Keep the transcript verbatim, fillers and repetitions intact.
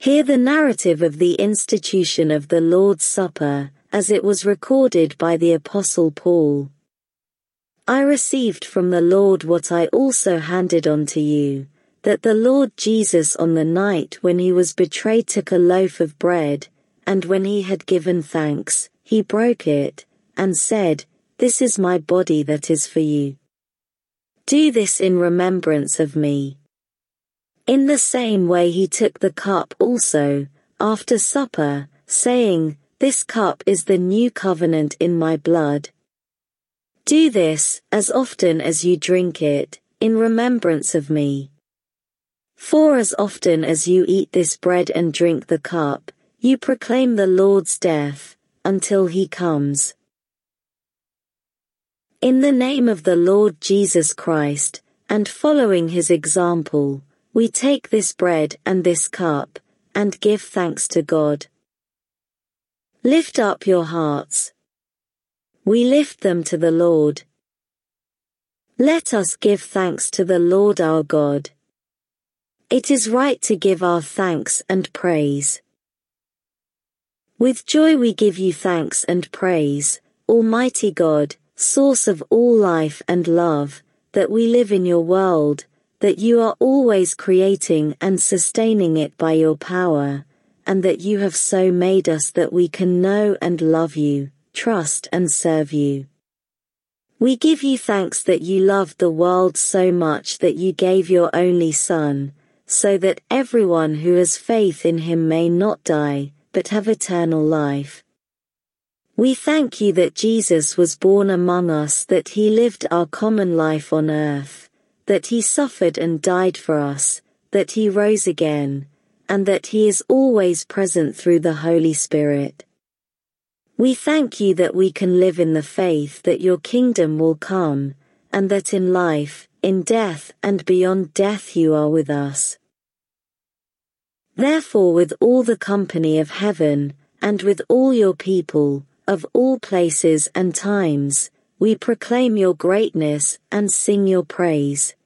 Hear the narrative of the institution of the Lord's Supper, as it was recorded by the Apostle Paul. I received from the Lord what I also handed on to you, that the Lord Jesus on the night when he was betrayed took a loaf of bread, and when he had given thanks, he broke it, and said, "This is my body that is for you. Do this in remembrance of me." In the same way he took the cup also, after supper, saying, "This cup is the new covenant in my blood. Do this, as often as you drink it, in remembrance of me. For as often as you eat this bread and drink the cup, you proclaim the Lord's death, until he comes." In the name of the Lord Jesus Christ, and following his example, we take this bread and this cup, and give thanks to God. Lift up your hearts. We lift them to the Lord. Let us give thanks to the Lord our God. It is right to give our thanks and praise. With joy we give you thanks and praise, Almighty God, source of all life and love, that we live in your world, that you are always creating and sustaining it by your power, and that you have so made us that we can know and love you, trust and serve you. We give you thanks that you loved the world so much that you gave your only Son, so that everyone who has faith in him may not die, but have eternal life. We thank you that Jesus was born among us, that he lived our common life on earth, that he suffered and died for us, that he rose again, and that he is always present through the Holy Spirit. We thank you that we can live in the faith that your kingdom will come, and that in life, in death and beyond death you are with us. Therefore, with all the company of heaven, and with all your people, of all places and times, we proclaim your greatness and sing your praise.